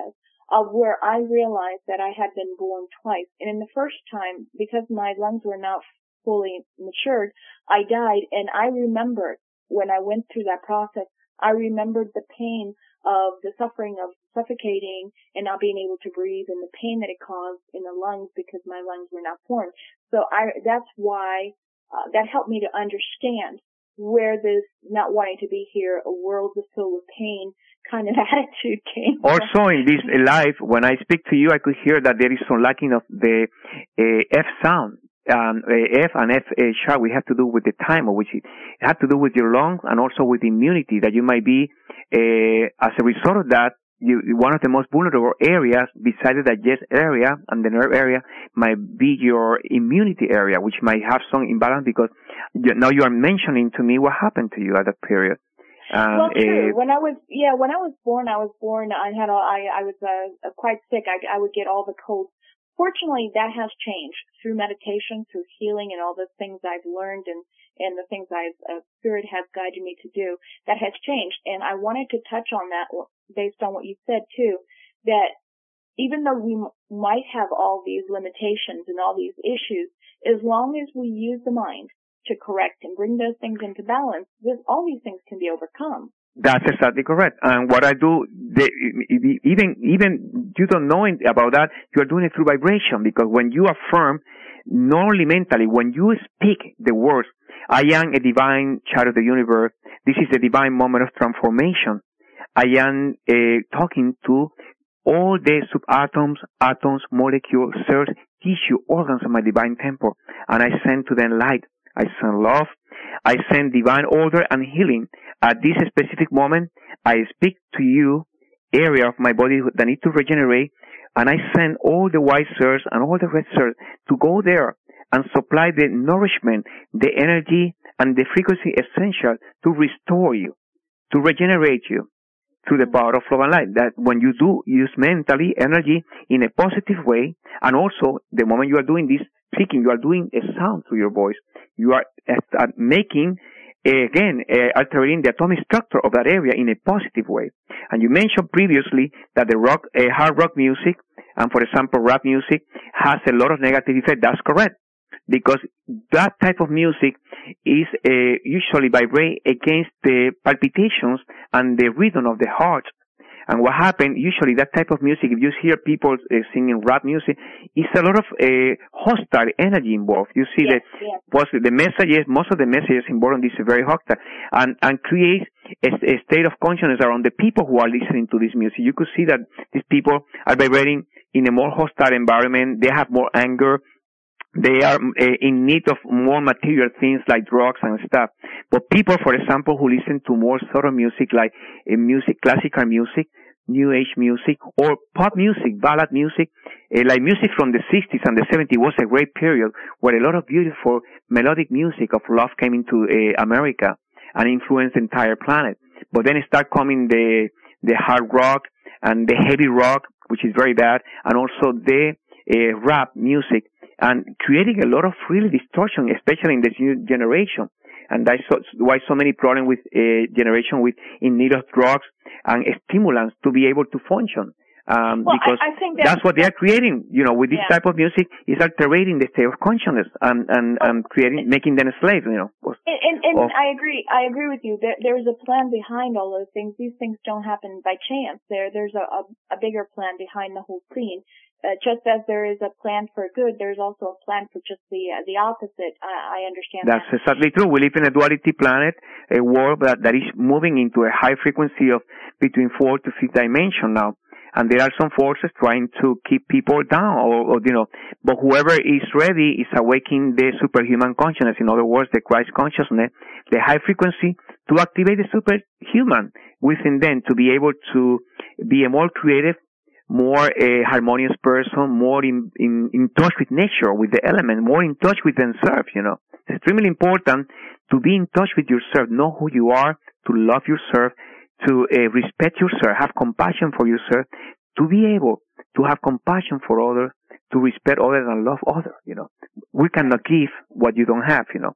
uh, where I realized that I had been born twice. And in the first time, because my lungs were not fully matured, I died. And I remembered when I went through that process, I remembered the pain of the suffering of suffocating and not being able to breathe and the pain that it caused in the lungs because my lungs were not formed. So I, that's why, uh, that helped me to understand where this not wanting to be here, a world is filled with pain kind of attitude came from. Also in this life, when I speak to you, I could hear that there is some lacking of the uh, F sound. Um, uh, F and F uh, sharp, we have to do with the time, which it has to do with your lungs and also with immunity that you might be, uh, as a result of that, you, one of the most vulnerable areas besides the digest area and the nerve area might be your immunity area, which might have some imbalance because you, now you are mentioning to me what happened to you at that period. Um, well, true. Uh, when I was, yeah, when I was born, I was born, I had, a, I, I was, uh, quite sick. I, I would get all the colds. Fortunately, that has changed through meditation, through healing, and all the things I've learned and, and the things I've, uh, Spirit has guided me to do. That has changed. And I wanted to touch on that based on what you said too, that even though we m- might have all these limitations and all these issues, as long as we use the mind to correct and bring those things into balance, this, all these things can be overcome. That's exactly correct. And what I do, they, even even you don't know about that, you are doing it through vibration, because when you affirm, not only mentally, when you speak the words, I am a divine child of the universe, this is a divine moment of transformation, I am uh, talking to all the subatoms, atoms, molecules, cells, tissue, organs of my divine temple, and I send to them light, I send love, I send divine order and healing. At this specific moment, I speak to you, area of my body that need to regenerate, and I send all the white cells and all the red cells to go there and supply the nourishment, the energy, and the frequency essential to restore you, to regenerate you through the power of love and light. That when you do use mentally energy in a positive way, and also the moment you are doing this speaking, you are doing a sound through your voice. You are uh, making, uh, again, uh, altering the atomic structure of that area in a positive way. And you mentioned previously that the rock, uh, hard rock music, and for example, rap music, has a lot of negative effect. That's correct. Because that type of music is uh, usually vibrate against the palpitations and the rhythm of the heart. And what happened, usually that type of music, if you hear people uh, singing rap music, is a lot of uh, hostile energy involved. You see yes, that yes. the messages, most of the messages involved in this is very hostile, and, and creates a, a state of consciousness around the people who are listening to this music. You could see that these people are vibrating in a more hostile environment. They have more anger. They are uh, in need of more material things like drugs and stuff. But people, for example, who listen to more subtle music like uh, music, classical music, new age music, or pop music, ballad music, uh, like music from the sixties and the seventies was a great period where a lot of beautiful melodic music of love came into uh, America and influenced the entire planet. But then it started coming the, the hard rock and the heavy rock, which is very bad, and also the uh, rap music, and creating a lot of really distortion, especially in this new generation. And that's so, why so many problems with a uh, generation with in need of drugs and stimulants to be able to function. Um, well, because I, I think that's, that's what they are creating. You know, with this yeah. type of music, is altering the state of consciousness and and, and creating, making them slaves. You know. And, and, and of, I agree. I agree with you. There, there's a plan behind all those things. These things don't happen by chance. There, there's a, a, a bigger plan behind the whole scene. Uh, just as there is a plan for good, there's also a plan for just the uh, the opposite. I, I understand That's that. exactly true. We live in a duality planet, a world that, that is moving into a high frequency of between four to fifth dimension now. And there are some forces trying to keep people down, or, or you know, but whoever is ready is awakening the superhuman consciousness. In other words, the Christ consciousness, the high frequency, to activate the superhuman within them, to be able to be a more creative, more a harmonious person, more in, in, in touch with nature, with the element, more in touch with themselves, you know. It's extremely important to be in touch with yourself, know who you are, to love yourself, to uh, respect yourself, have compassion for yourself, to be able to have compassion for others, to respect others and love others, you know. We cannot give what you don't have, you know.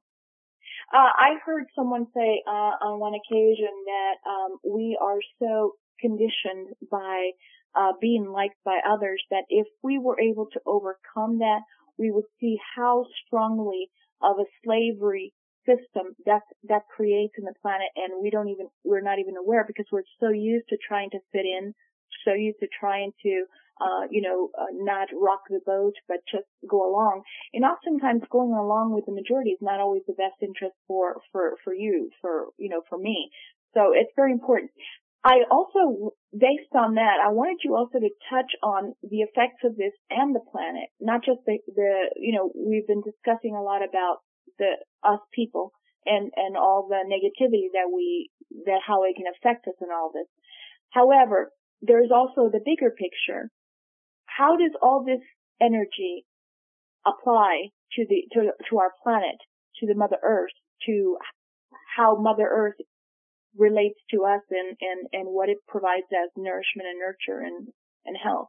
Uh, I heard someone say uh, on one occasion that um, we are so conditioned by uh, being liked by others, that if we were able to overcome that, we would see how strongly of a slavery system that that creates in the planet, and we don't even we're not even aware, because we're so used to trying to fit in, so used to trying to uh you know uh, not rock the boat but just go along. And oftentimes going along with the majority is not always the best interest for for for you for you know for me. So it's very important. I also, based on that, I wanted you also to touch on the effects of this and the planet, not just the, the, you know, we've been discussing a lot about the, us people and, and all the negativity that we, that how it can affect us and all this. However, there's also the bigger picture. How does all this energy apply to the, to, to our planet, to the Mother Earth, to how Mother Earth relates to us and, and, and what it provides as nourishment and nurture and, and health?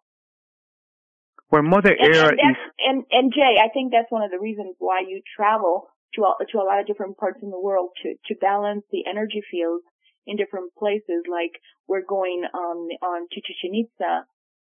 Where Mother and, Earth and is... And, and Jay, I think that's one of the reasons why you travel to a, to a lot of different parts in the world to, to balance the energy fields in different places. Like we're going on, on to Chichen Itza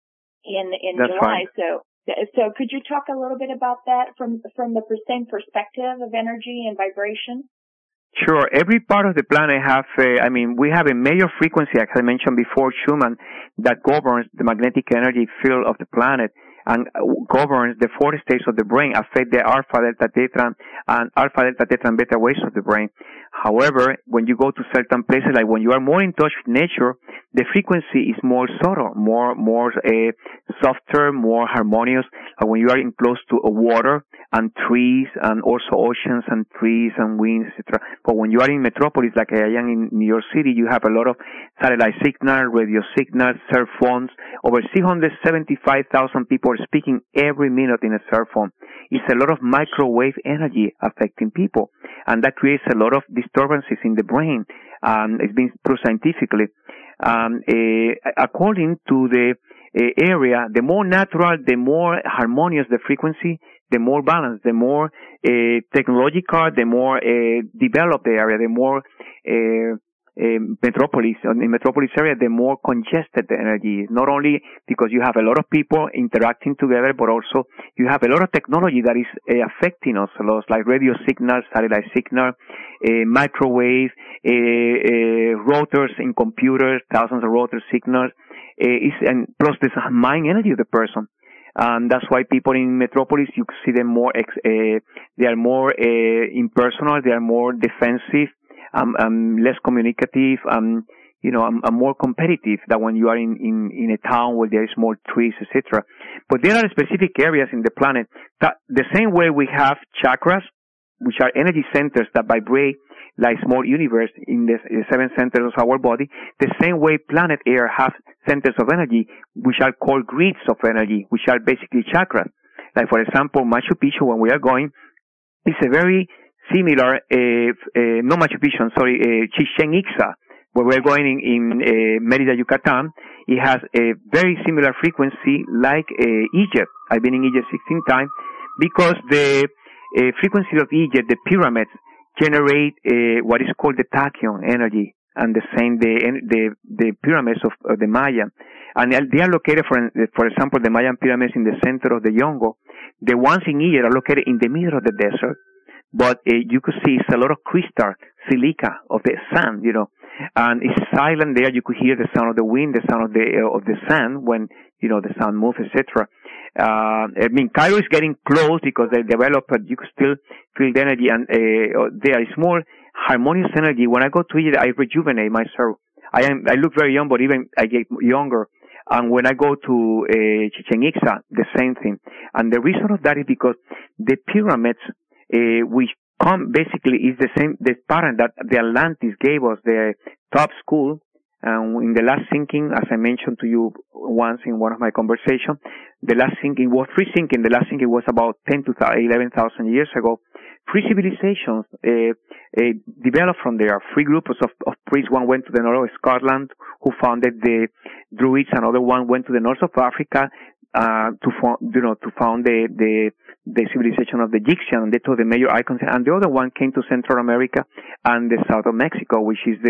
in, in That's July. Right. So, so could you talk a little bit about that from, from the same perspective of energy and vibration? Sure. Every part of the planet have, uh, I mean, we have a major frequency, as I mentioned before, Schumann, that governs the magnetic energy field of the planet and governs the four states of the brain, affect the alpha, delta, theta, and alpha, delta, theta, and beta waves of the brain. However, when you go to certain places, like when you are more in touch with nature, the frequency is more subtle, more, more, uh, softer, more harmonious. Uh, when you are in close to uh, water and trees and also oceans and trees and winds, et cetera. But when you are in metropolis, like I am in New York City, you have a lot of satellite signals, radio signals, cell phones. Over six hundred seventy-five thousand people are speaking every minute in a cell phone. It's a lot of microwave energy affecting people, and that creates a lot of disturbances in the brain. Um, it's been proved scientifically. Um, uh, according to the uh, area, the more natural, the more harmonious the frequency, the more balanced, the more uh, technological, the more uh, developed the area, the more uh, uh, metropolis, in metropolis area, the more congested the energy is. Not only because you have a lot of people interacting together, but also you have a lot of technology that is uh, affecting us a lot, like radio signals, satellite signal, uh, microwave, uh, uh, rotors in computers, thousands of rotor signals, uh, is, and plus the mind energy of the person. And that's why people in metropolis, you see them more, ex, uh, they are more uh, impersonal, they are more defensive, um, um, less communicative, um, you know, um, um, more competitive than when you are in, in, in a town where there is more trees, et cetera. But there are specific areas in the planet that the same way we have chakras, which are energy centers that vibrate like small universe in the, the seven centers of our body, the same way planet Air has centers of energy, which are called grids of energy, which are basically chakras. Like, for example, Machu Picchu, when we are going, is a very similar, uh, uh, no Machu Picchu, I'm sorry, uh, Chichen Itza, where we're going in, in uh, Merida, Yucatan. It has a very similar frequency like uh, Egypt. I've been in Egypt sixteen times because the uh, frequency of Egypt, the pyramids, generate uh, what is called the tachyon energy, and the same the the the pyramids of, of the Maya, and they are located, for for example, the Mayan pyramids in the center of the Yongo. The ones in Egypt are located in the middle of the desert, but uh, you could see it's a lot of crystal silica of the sand, you know, and it's silent there. You could hear the sound of the wind, the sound of the uh, of the sand when you know the sound moves, et cetera. Uh, I mean, Cairo is getting close because they develop, but you can still feel the energy, and uh, there is more harmonious energy. When I go to Egypt, I rejuvenate myself. I am, I look very young, but even I get younger. And when I go to uh, Chichen Itza, the same thing. And the reason of that is because the pyramids, uh, which come basically is the same, the pattern that the Atlantis gave us, the top school. And in the last sinking, as I mentioned to you once in one of my conversations, the last sinking was free sinking. The last sinking was about ten to eleven thousand years ago. Free civilizations uh, uh, developed from there. Free groups of, of priests. One went to the north of Scotland, who founded the Druids. Another one went to the north of Africa uh, to found, you know, to found the the the civilization of the Egyptian. They told the major icons. And the other one came to Central America and the south of Mexico, which is the the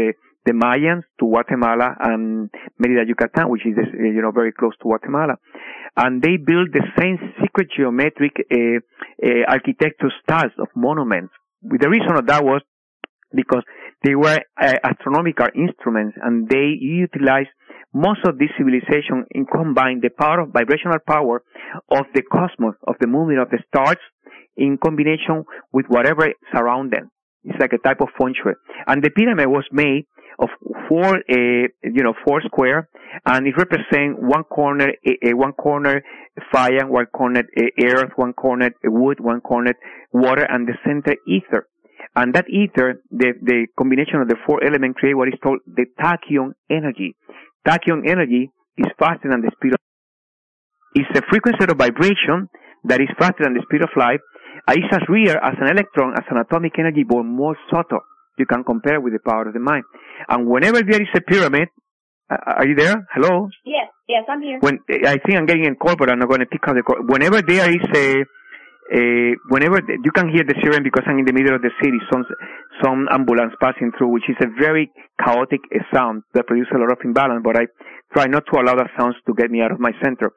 the Mayans to Guatemala and Merida, Yucatan, which is, you know, very close to Guatemala. And they built the same secret geometric uh, uh, architecture styles of monuments. The reason of that was because they were uh, astronomical instruments, and they utilized most of this civilization in combine the power of vibrational power of the cosmos, of the movement of the stars, in combination with whatever surround them. It's like a type of feng shui. And the pyramid was made of four, uh, you know, four square, and it represents one corner, uh, one corner fire, one corner uh, earth, one corner wood, one corner water, and the center ether. And that ether, the, the combination of the four elements create what is called the tachyon energy. Tachyon energy is faster than the speed of It's a frequency of vibration that is faster than the speed of light. It's as real as an electron, as an atomic energy, but more subtle. You can compare with the power of the mind. And whenever there is a pyramid, uh, are you there? Hello? Yes, yes, I'm here. When I think I'm getting a call, but I'm not going to pick up the call. Whenever there is a, a whenever the, you can hear the siren because I'm in the middle of the city, some some ambulance passing through, which is a very chaotic uh, sound that produces a lot of imbalance. But I try not to allow that sounds to get me out of my center.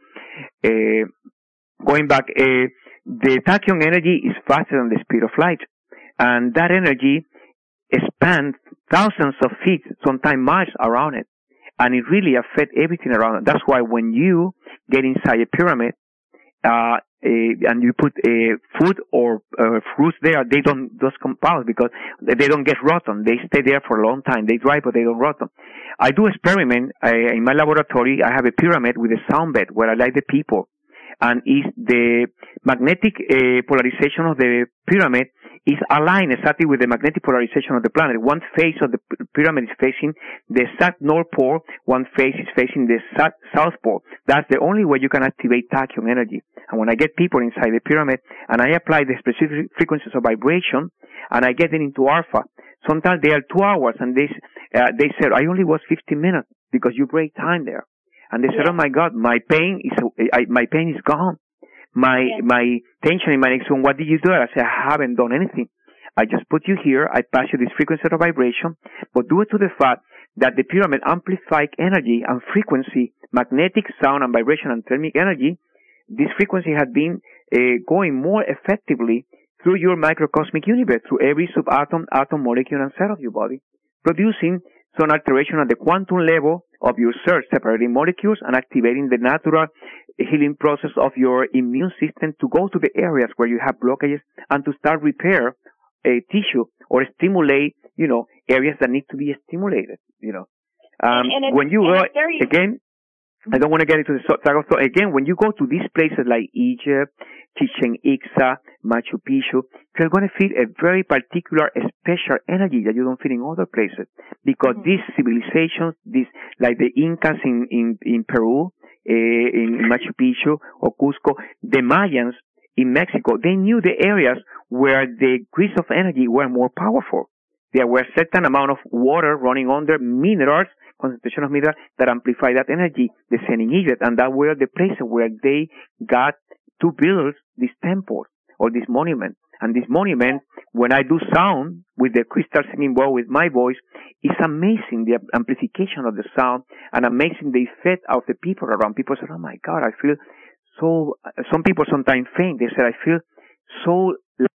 Uh, going back. Uh, The tachyon energy is faster than the speed of light, and that energy expands thousands of feet, sometimes miles around it, and it really affects everything around it. That's why when you get inside a pyramid, uh, uh and you put uh, food or uh, fruits there, they don't just compound because they don't get rotten. They stay there for a long time. They dry, but they don't rotten. I do experiment I, in my laboratory. I have a pyramid with a sound bed where I like the people. And is the magnetic uh, polarization of the pyramid is aligned exactly with the magnetic polarization of the planet. One face of the pyramid is facing the south north pole, one face is facing the south, south pole. That's the only way you can activate tachyon energy. And when I get people inside the pyramid and I apply the specific frequencies of vibration and I get them into alpha, sometimes they are two hours and they, uh, they said, I only was fifteen minutes because you break time there. And they said, "Oh my God, my pain is I, my pain is gone. My yeah. my tension in my neck zone. What did you do?" I said, "I haven't done anything. I just put you here. I pass you this frequency of vibration, but due to the fact that the pyramid amplifies energy and frequency, magnetic, sound, and vibration and thermic energy, this frequency has been uh, going more effectively through your microcosmic universe, through every subatom, atom, molecule, and cell of your body, producing some alteration at the quantum level of your cell, separating molecules and activating the natural healing process of your immune system to go to the areas where you have blockages and to start repair a tissue or stimulate, you know, areas that need to be stimulated, you know. Um, and, and when you go, very... again, I don't want to get into the subtle. So again, when you go to these places like Egypt, Chichen Itza, Machu Picchu, you're going to feel a very particular, special energy that you don't feel in other places. Because mm-hmm. these civilizations, these, like the Incas in, in, in Peru, uh, in Machu Picchu or Cusco, the Mayans in Mexico, they knew the areas where the grids of energy were more powerful. There were a certain amount of water running under minerals, concentration of minerals that amplify that energy, the same in Egypt, and that were the places where they got to build these temples or this monument. And this monument, when I do sound with the crystal singing bowl with my voice, it's amazing, the amplification of the sound, and amazing the effect of the people around. People say, "Oh my God, I feel so," some people sometimes faint. They say, "I feel so,"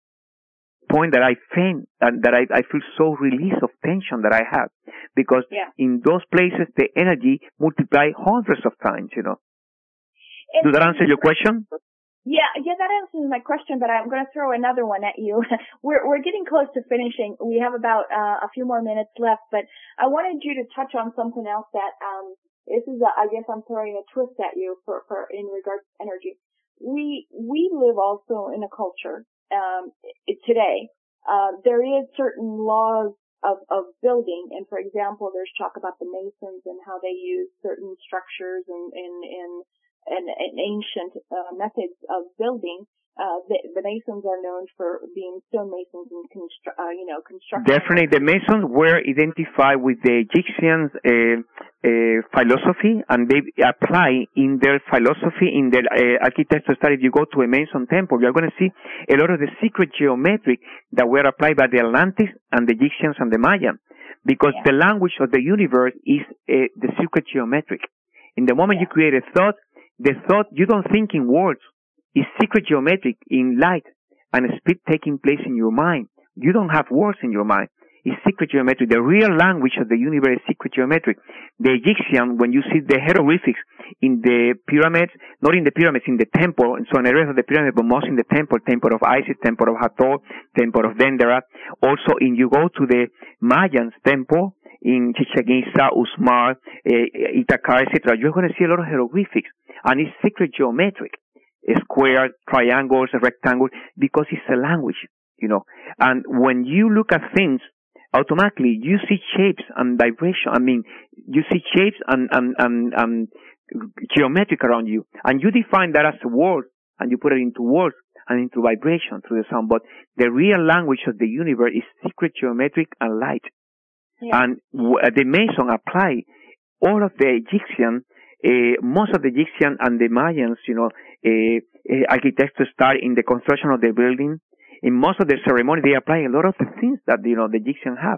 point that I faint, and that I, I feel so release of tension that I have. Because yeah. in those places, the energy multiply hundreds of times, you know. And Does that answer your question? Yeah, yeah, that answers my question, but I'm going to throw another one at you. we're we're getting close to finishing. We have about uh, a few more minutes left, but I wanted you to touch on something else that um this is a, I guess I'm throwing a twist at you for for in regards to energy. We we live also in a culture um today. Uh, there is certain laws of of building, and for example, there's talk about the Masons and how they use certain structures and in in And, and ancient uh, methods of building. Uh, the, the Masons are known for being stonemasons and constru- uh, you know, construction. Definitely, the Masons were identified with the Egyptian uh, uh, philosophy, and they apply in their philosophy, in their uh, architecture study. If you go to a Mason temple, you're going to see a lot of the secret geometric that were applied by the Atlantis and the Egyptians and the Mayans. because yeah. the language of the universe is uh, the secret geometric. In the moment yeah. you create a thought, the thought, you don't think in words. It's secret geometric in light and speed taking place in your mind. You don't have words in your mind. It's secret geometric. The real language of the universe is secret geometric. The Egyptian, when you see the hieroglyphics in the pyramids, not in the pyramids, in the temple, and so on the rest of the pyramid, but most in the temple, temple of Isis, temple of Hathor, temple of Dendera. Also, in you go to the Mayans temple, in Chichen Itza, Usmar, uh, Itacar, et cetera, you're going to see a lot of hieroglyphics, and it's secret geometric. Square, triangles, rectangles, because it's a language, you know. And when you look at things, automatically you see shapes and vibration. I mean, you see shapes and, and, and, and geometric around you, and you define that as a word, and you put it into words and into vibration through the sound. But the real language of the universe is secret geometric and light. Yeah. And w- the Mason apply all of the Egyptian, uh, most of the Egyptian and the Mayans, you know, uh, uh, architects start in the construction of the building. In most of the ceremony, they apply a lot of the things that, you know, the Egyptians have.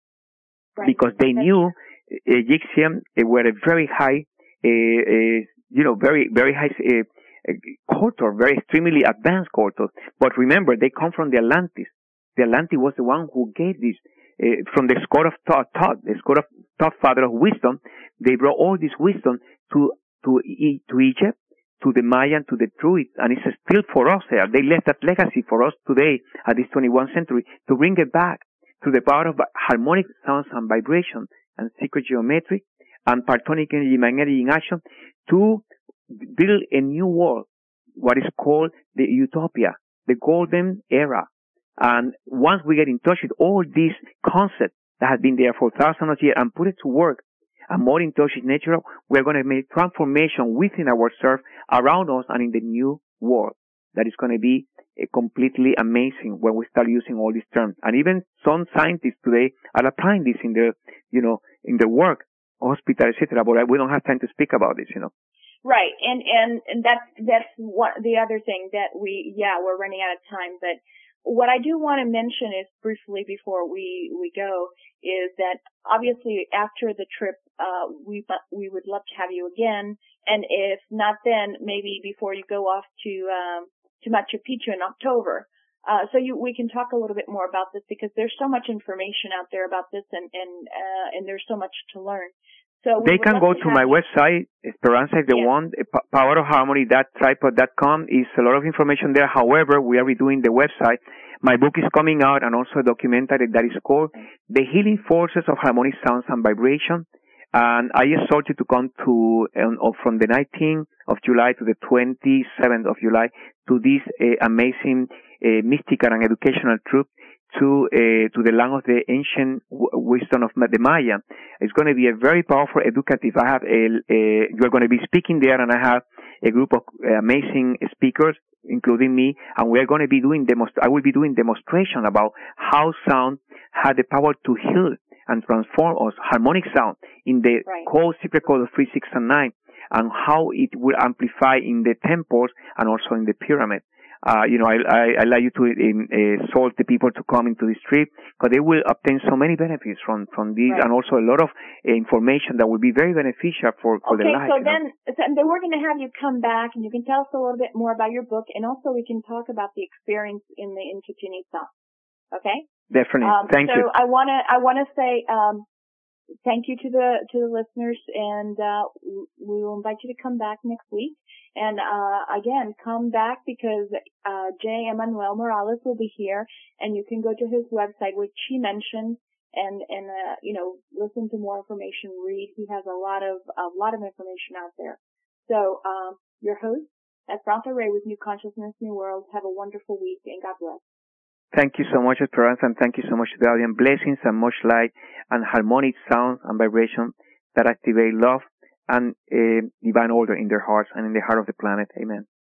Right. Because they That's knew true. Egyptians uh, were a very high, uh, uh, you know, very, very high uh, uh, culture, very extremely advanced culture. But remember, they come from the Atlantis. The Atlantis was the one who gave this, uh, from the school of thought, thought, the school of thought father of wisdom. They brought all this wisdom to, to, to Egypt, to the Mayan, to the Druids, and it's still for us there. They left that legacy for us today at this twenty-first century to bring it back to the power of harmonic sounds and vibration and secret geometry and partonic energy, magnetic in action to build a new world, what is called the utopia, the golden era. And once we get in touch with all these concepts that have been there for thousands of years and put it to work, and more in touch with nature, we're going to make transformation within ourselves, around us, and in the new world. That is going to be uh, completely amazing when we start using all these terms. And even some scientists today are applying this in their, you know, in their work, hospital, et cetera. But we don't have time to speak about this, you know. Right, and and and that's that's what the other thing that we yeah we're running out of time, but. What I do want to mention is briefly before we, we go is that obviously after the trip, uh, we, we would love to have you again. And if not then, maybe before you go off to, um, to Machu Picchu in October. Uh, so you, we can talk a little bit more about this because there's so much information out there about this and, and, uh, and there's so much to learn. So they can go to, to my website, Esperanza, if they yeah. want, power of harmony dot tripod dot com is a lot of information there. However, we are redoing the website. My book is coming out and also a documentary that is called The Healing Forces of Harmonic Sounds and Vibration. And I exhort you to come to, um, from the nineteenth of July to the twenty-seventh of July to this uh, amazing uh, mystical and educational trip to uh, to the land of the ancient w- wisdom of the Maya. It's going to be a very powerful, educative. I have a, a you're going to be speaking there, and I have a group of uh, amazing speakers, including me, and we are going to be doing demonst- I will be doing demonstration about how sound had the power to heal and transform us, harmonic sound, in the right. code, secret code of three, six, and nine, and how it will amplify in the temples and also in the pyramid. Uh, you know, I, I, I like you to in, uh, solve the people to come into this trip because they will obtain so many benefits from, from this right. and also a lot of uh, information that will be very beneficial for, for okay, their life. Okay, so then, so then we're going to have you come back and you can tell us a little bit more about your book and also we can talk about the experience in the in Chichen Itza. Okay? Definitely. Um, Thank so you. So I want to, I want to say, um, thank you to the, to the listeners and, uh, we will invite you to come back next week. And, uh, again, come back because, uh, J. Emmanuel Morales will be here and you can go to his website, which he mentioned and, and, uh, you know, listen to more information, read. He has a lot of, a lot of information out there. So, um, your host, Esperanza Ray with New Consciousness, New World. Have a wonderful week and God bless. Thank you so much, Esperanza, and thank you so much to the audience. Blessings and much light and harmonic sounds and vibration that activate love and uh, divine order in their hearts and in the heart of the planet. Amen.